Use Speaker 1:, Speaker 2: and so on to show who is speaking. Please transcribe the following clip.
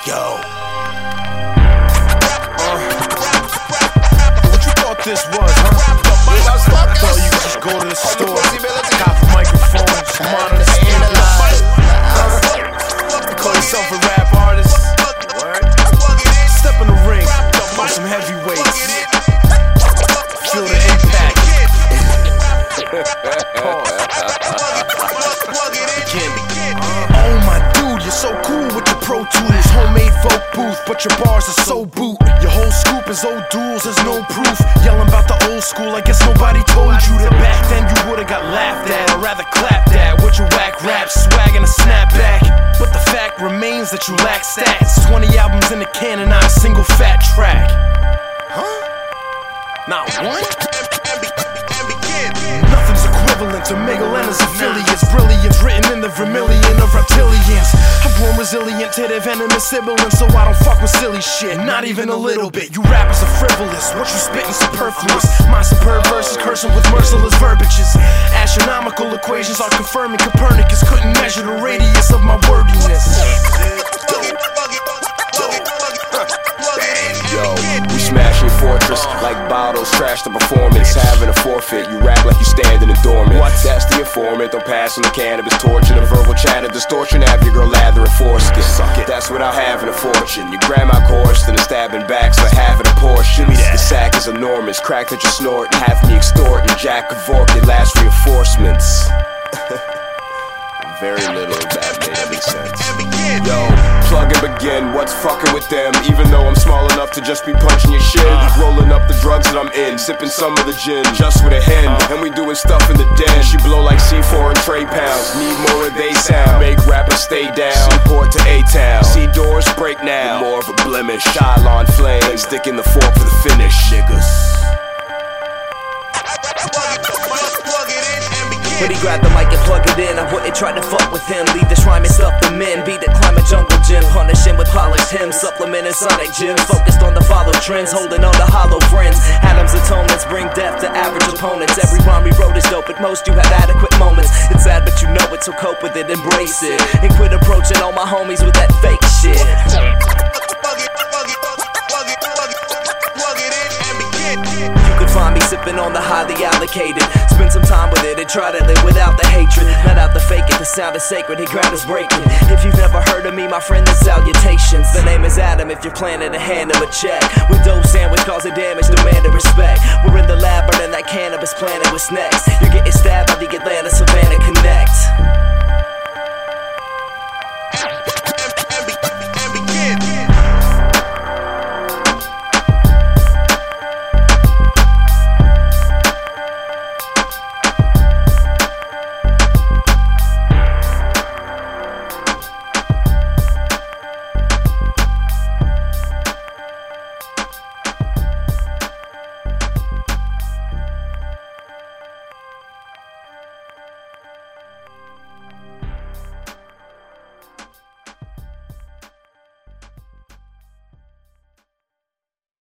Speaker 1: Yo. What you thought this was, huh? Thought you could just go to the store, cop a microphone, some monitors, call yourself a rap artist. Step in the ring, on some heavyweights. Feel the impact. Oh my dude, you're so cool with your Pro Tools, homemade folk booth, but your bars are so boot. Your whole scoop is old duels, there's no proof. Yelling about the old school, I guess nobody told you that back then you would've got laughed at, or rather clapped at, with your whack rap swag and a snapback. But the fact remains that you lack stats. 20 albums in the can and not a single fat track. Huh? Not one? Nothing's equivalent to Miguelena's affiliates. Brilliance written in the vermilion of reptilians. I've grown resilient to their venomous sibilance, so I don't fuck with silly shit, not even a little bit. You rappers are frivolous, what you spitting superfluous. My superb verses cursing with merciless verbiages. Astronomical equations are confirming Copernicus couldn't measure the radius of my wordiness.
Speaker 2: Yo, we smashing fortress like bottles, trash the performance, having a forfeit. You rap like you standing in dormant. What? That's the informant, I'm passing the cannabis torch and a verbal chatter distortion. Have your girl lather and foreskin. Suck it. That's without having a fortune. Your grandma coursed and a stabbing backs for having a portion. The sack is enormous, crack that you snort and have me extorting. Jack of Vork, it last reinforcements. Very little of that made any sense. Yo, plug and begin, what's fucking with them? Even though I'm small enough to just be punching your shin. Rolling up the drugs that I'm in, sipping some of the gin, just with a hen. And we doing stuff in the den. She blow like C4 and Trey pounds. Need more of they sound. Make rappers stay down. Seaport to A-Town. See doors break now. More of a blemish. Shylon flame. Sticking the fork for the finish. Niggas.
Speaker 3: When he grabbed the mic and plugged it in, I wouldn't try to fuck with him. Leave this rhyme and stuff the men. Beat it, climb a jungle gym. Punish him with polished hymns. Supplementing sonic gems. Focused on the follow trends. Holding on to hollow friends. Adam's atonements bring death to average opponents. Every rhyme we wrote is dope. At most you have adequate moments. It's sad but you know it, so cope with it, embrace it. And quit approaching all my homies with that fake shit. Find me sipping on the highly allocated. Spend some time with it and try to live without the hatred. Not out the fake it, the sound is sacred, the ground is breaking. If you've never heard of me, my friend, then salutations. The name is Adam if you're planning to hand him a check. With dope sandwich causing damage, demanding respect. We're in the lab burning that cannabis planet with snacks. You're getting stabbed by the Atlanta Savannah Connect.